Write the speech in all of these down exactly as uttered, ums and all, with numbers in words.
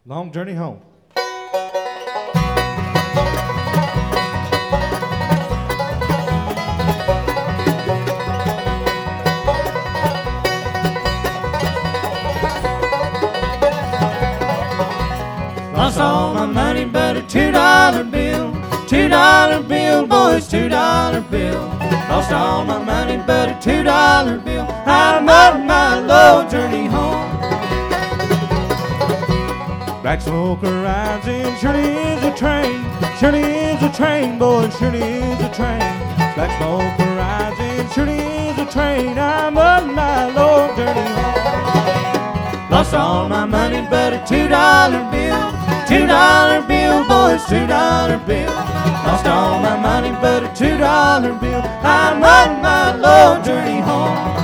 Long journey home. Lost all my money but a two dollar bill. Two dollar bill, boys, two dollar bill. Lost all my money but a two dollar bill. I'm on my long journey home. Black smoke rising, surely is a train. Surely is a train, boys, surely is a train. Black smoke rising, surely is a train. I'm on my long journey home. Lost all my money but a two dollar bill. Two dollar bill, boys, two dollar bill. Lost all my money but a two dollar bill. I'm on my long journey home.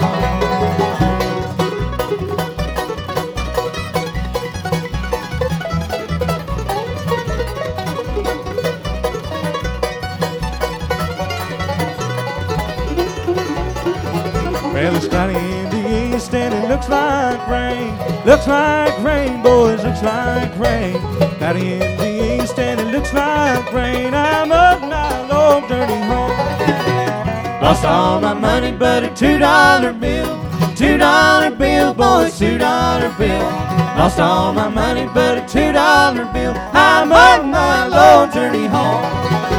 Well, it's cloudy in the east and it looks like rain. Looks like rain, boys, looks like rain. Cloudy in the east and it looks like rain. I'm on my long journey home. Lost all my money but a two dollar bill. Two dollar bill, boys, two dollar bill. Lost all my money but a two dollar bill. I'm on my long journey home.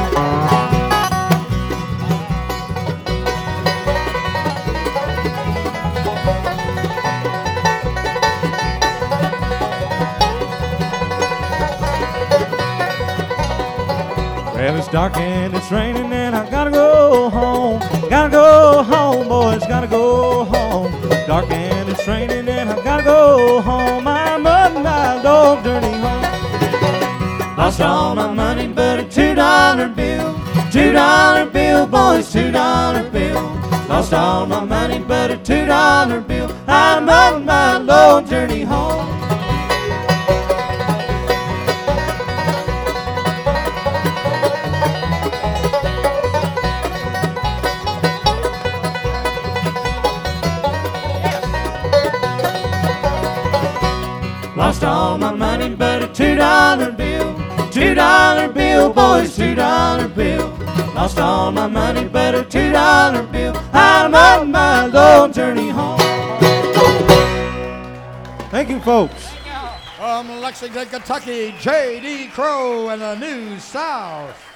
Well, it's dark and it's raining and I gotta go home. Gotta go home, boys, gotta go home. Dark and it's raining and I gotta go home. I'm on my long journey home. Lost all my money but a two dollar bill. Two dollar bill, boys, two dollar bill. Lost all my money but a two dollar bill. I'm on my long journey home. Lost all my money but a two dollar bill. Two dollar bill, boys, two dollar bill. Lost all my money but a two dollar bill. I'm on my long journey home. Thank you, folks. From Lexington, Kentucky, J D Crowe and the New South.